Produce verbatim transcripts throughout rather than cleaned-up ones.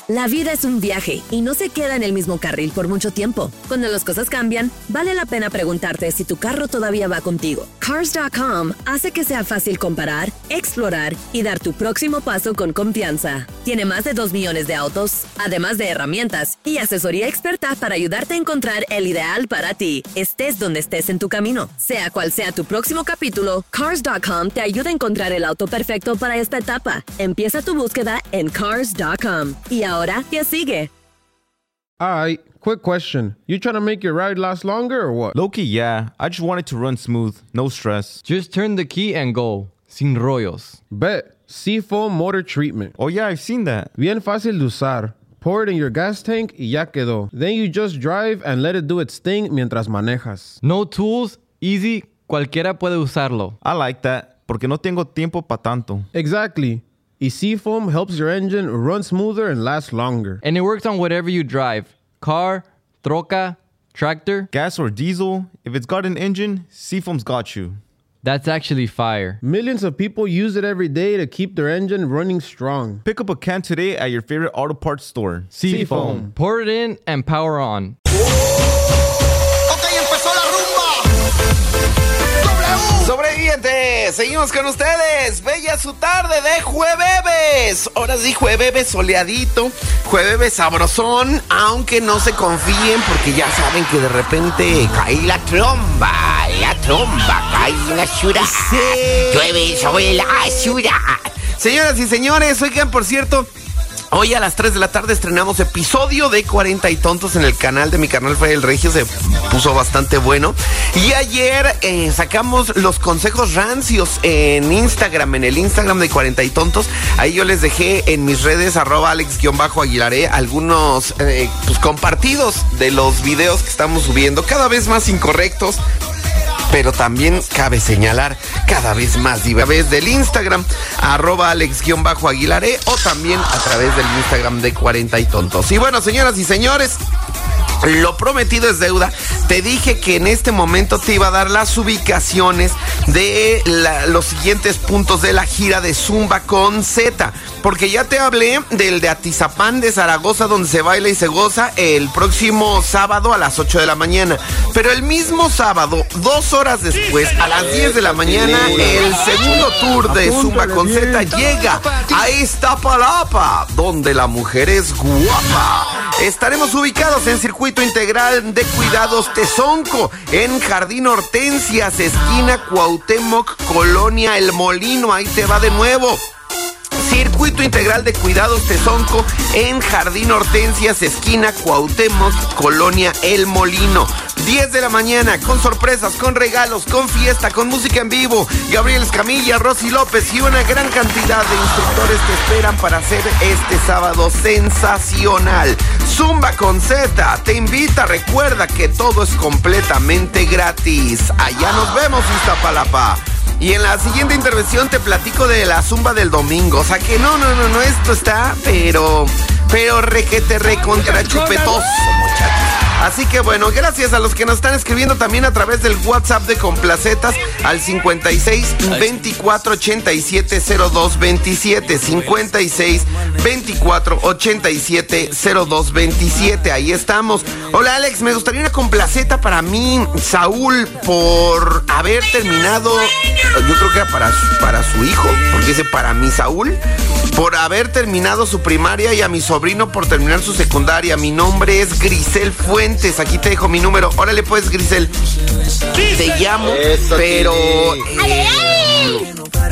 La vida es un viaje y no se queda en el mismo carril por mucho tiempo. Cuando las cosas cambian, vale la pena preguntarte si tu carro todavía va contigo. Cars punto com hace que sea fácil comparar, explorar y dar tu próximo paso con confianza. Tiene más de dos millones de autos, además de herramientas y asesoría experta para ayudarte a encontrar el ideal para ti, estés donde estés en tu camino. Sea cual sea tu próximo capítulo, Cars punto com te ayuda a encontrar el auto perfecto para esta etapa. Empieza tu búsqueda en Cars punto com. Y ahora, ¿qué sigue? Alright, quick question. You trying to make your ride last longer or what? Low-key, yeah. I just want it to run smooth. No stress. Just turn the key and go. Sin rollos. Bet. Seafoam Motor Treatment. Oh, yeah, I've seen that. Bien fácil de usar. Pour it in your gas tank y ya quedó. Then you just drive and let it do its thing mientras manejas. No tools, easy, cualquiera puede usarlo. I like that, porque no tengo tiempo pa' tanto. Exactly. Y Seafoam helps your engine run smoother and last longer. And it works on whatever you drive. Car, troca, tractor. Gas or diesel, if it's got an engine, Seafoam's got you. That's actually fire. Millions of people use it every day to keep their engine running strong. Pick up a can today at your favorite auto parts store. Seafoam. Pour it in and power on. Sobrevivientes, seguimos con ustedes. Bella su tarde de jueves. Ahora sí, jueves soleadito, jueves sabrosón. Aunque no se confíen porque ya saben que de repente cae la tromba. La tromba cae en la ciudad. Sí. Llueve sobre la ciudad. Señoras y señores, oigan, por cierto, hoy a las tres de la tarde estrenamos episodio de cuarenta y Tontos en el canal de mi canal Freddy el Regio. Se puso bastante bueno. Y ayer eh, sacamos los consejos rancios en Instagram, en el Instagram de cuarenta y Tontos. Ahí yo les dejé en mis redes, arroba alex-aguilaré, algunos eh, pues, compartidos de los videos que estamos subiendo, cada vez más incorrectos. Pero también cabe señalar cada vez más diversos. A través del Instagram, arroba alex-aguilaré, o también a través del Instagram de cuarenta y Tontos. Y bueno, señoras y señores, lo prometido es deuda. Te dije que en este momento te iba a dar las ubicaciones de la, los siguientes puntos de la gira de Zumba con Z. Porque ya te hablé del de Atizapán de Zaragoza, donde se baila y se goza el próximo sábado a las ocho de la mañana. Pero el mismo sábado, dos horas después, a las diez de la mañana, el segundo tour de Zumba con Z llega a Iztapalapa, donde la mujer es guapa. Estaremos ubicados en Circuito Integral de Cuidados Tezonco, en Jardín Hortensias, esquina Cuauhtémoc, Colonia El Molino. Ahí te va de nuevo. Circuito Integral de Cuidados Tezonco, en Jardín Hortensias, esquina Cuauhtémoc, Colonia El Molino. diez de la mañana, con sorpresas, con regalos, con fiesta, con música en vivo. Gabriel Escamilla, Rosy López y una gran cantidad de instructores te esperan para hacer este sábado sensacional. Zumba con Z te invita. Recuerda que todo es completamente gratis. Allá nos vemos, Iztapalapa. Y en la siguiente intervención te platico de la Zumba del domingo. O sea que no, no, no, no, esto está, pero, pero requete recontra chupetoso, muchachos. Así que bueno, gracias a los que nos están escribiendo también a través del WhatsApp de Complacetas al cincuenta y seis, veinticuatro, ochenta y siete, cero dos veintisiete, cincuenta y seis, veinticuatro, ochenta y siete, cero dos veintisiete. Ahí estamos. Hola Alex, me gustaría una complaceta para mí, Saúl, por haber terminado, yo creo que era para su, para su hijo, porque dice para mí Saúl, por haber terminado su primaria, y a mi sobrino por terminar su secundaria. Mi nombre es Grisel Fuentes. Aquí te dejo mi número. Órale pues, Grisel. Te llamo, eso pero eh,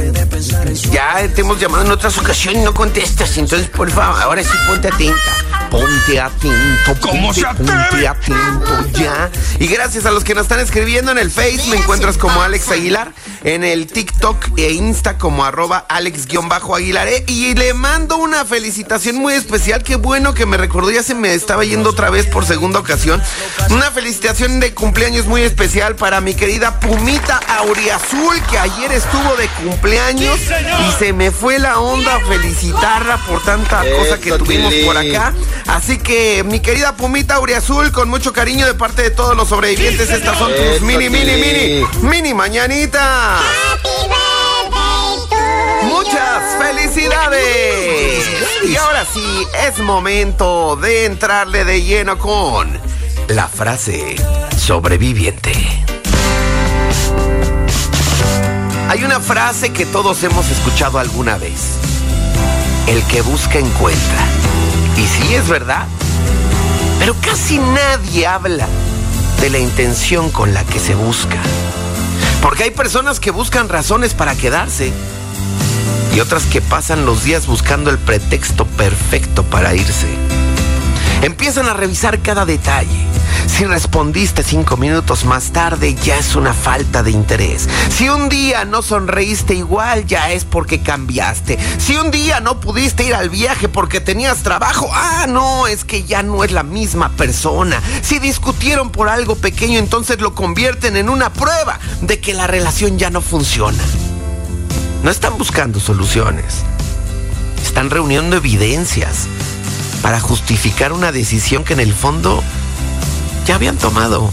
ya te hemos llamado en otras ocasiones y no contestas. Entonces, por favor, ahora sí ponte atenta. Ponte atento. ¿Cómo se atreve? Ponte atento ya. Y gracias a los que nos están escribiendo en el Face. Me encuentras como Alex Aguilar. En el TikTok e Insta como arroba Alex-Aguilaré. Y le mando una felicitación muy especial. Qué bueno que me recordó. Ya se me estaba yendo otra vez por segunda ocasión. Una felicitación de cumpleaños muy especial para mi querida Pumita Auriazul, que ayer estuvo de cumpleaños. Y se me fue la onda felicitarla por tanta cosa que tuvimos por acá. Así que, mi querida Pumita Auriazul, con mucho cariño de parte de todos los sobrevivientes, estas son tus mini, mini, mini, mini mañanitas. Happy birthday to ¡Muchas felicidades! Y ahora sí, es momento de entrarle de lleno con la frase sobreviviente. Hay una frase que todos hemos escuchado alguna vez. El que busca encuentra. Y sí, es verdad. Pero casi nadie habla de la intención con la que se busca. Porque hay personas que buscan razones para quedarse y otras que pasan los días buscando el pretexto perfecto para irse. Empiezan a revisar cada detalle. Si respondiste cinco minutos más tarde, ya es una falta de interés. Si un día no sonreíste igual, ya es porque cambiaste. Si un día no pudiste ir al viaje porque tenías trabajo, ah, no, es que ya no es la misma persona. Si discutieron por algo pequeño, entonces lo convierten en una prueba de que la relación ya no funciona. No están buscando soluciones. Están reuniendo evidencias para justificar una decisión que en el fondo ya habían tomado.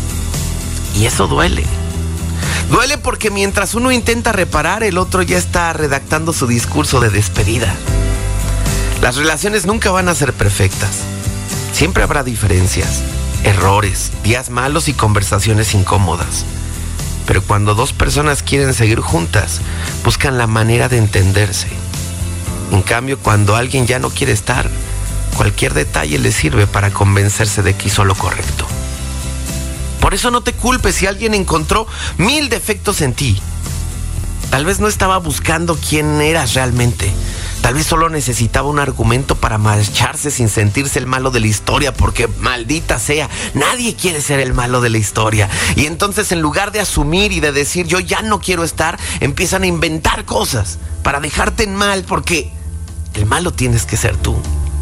Y eso duele. Duele porque mientras uno intenta reparar, el otro ya está redactando su discurso de despedida. Las relaciones nunca van a ser perfectas. Siempre habrá diferencias, errores, días malos y conversaciones incómodas. Pero cuando dos personas quieren seguir juntas, buscan la manera de entenderse. En cambio, cuando alguien ya no quiere estar, cualquier detalle le sirve para convencerse de que hizo lo correcto. Por eso no te culpes si alguien encontró mil defectos en ti. Tal vez no estaba buscando quién eras realmente. Tal vez solo necesitaba un argumento para marcharse sin sentirse el malo de la historia, porque maldita sea, nadie quiere ser el malo de la historia. Y entonces, en lugar de asumir y de decir yo ya no quiero estar, empiezan a inventar cosas para dejarte en mal, porque el malo tienes que ser tú.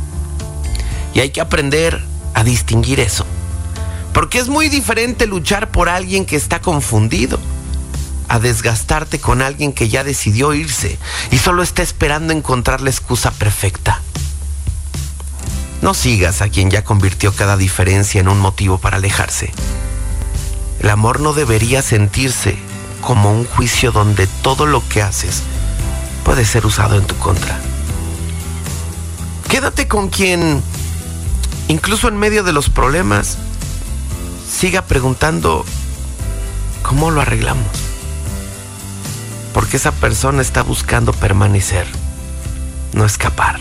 Y hay que aprender a distinguir eso. Porque es muy diferente luchar por alguien que está confundido a desgastarte con alguien que ya decidió irse y solo está esperando encontrar la excusa perfecta. No sigas a quien ya convirtió cada diferencia en un motivo para alejarse. El amor no debería sentirse como un juicio donde todo lo que haces puede ser usado en tu contra. Quédate con quien, incluso en medio de los problemas, siga preguntando ¿cómo lo arreglamos? Porque esa persona está buscando permanecer, no escapar.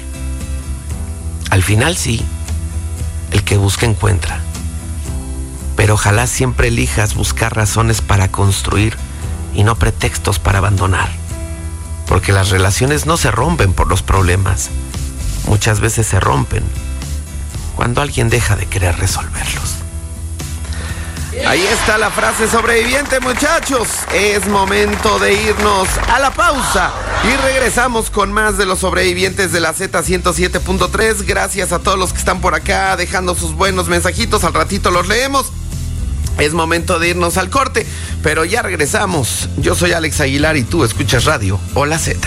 Al final sí, el que busca encuentra. Pero ojalá siempre elijas buscar razones para construir y no pretextos para abandonar. Porque las relaciones no se rompen por los problemas. Muchas veces se rompen cuando alguien deja de querer resolverlos. Ahí está la frase sobreviviente, muchachos. Es momento de irnos a la pausa y regresamos con más de los sobrevivientes de la Z ciento siete punto tres. Gracias a todos los que están por acá dejando sus buenos mensajitos. Al ratito los leemos. Es momento de irnos al corte, pero ya regresamos. Yo soy Alex Aguilar y tú escuchas Radio o la Z.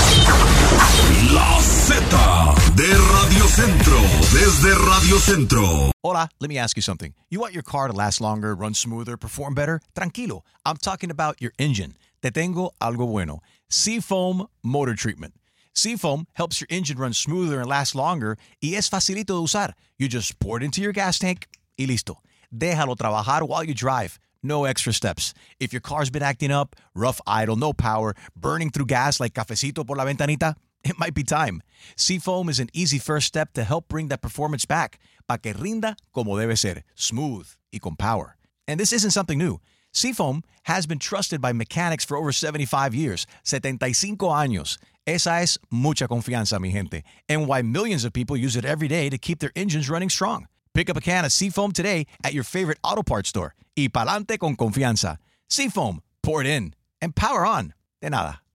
La Z de Radio Centro, desde Radio Centro. Hola, let me ask you something. You want your car to last longer, run smoother, perform better? Tranquilo, I'm talking about your engine. Te tengo algo bueno. Seafoam Motor Treatment. Seafoam helps your engine run smoother and last longer y es facilito de usar. You just pour it into your gas tank y listo. Déjalo trabajar while you drive. No extra steps. If your car's been acting up, rough idle, no power, burning through gas like cafecito por la ventanita, it might be time. Seafoam is an easy first step to help bring that performance back, pa que rinda como debe ser, smooth y con power. And this isn't something new. Seafoam has been trusted by mechanics for over seventy-five years, setenta y cinco años. Esa es mucha confianza, mi gente, and why millions of people use it every day to keep their engines running strong. Pick up a can of Seafoam today at your favorite auto parts store. Y pa'lante con confianza. Seafoam, pour it in and power on. De nada.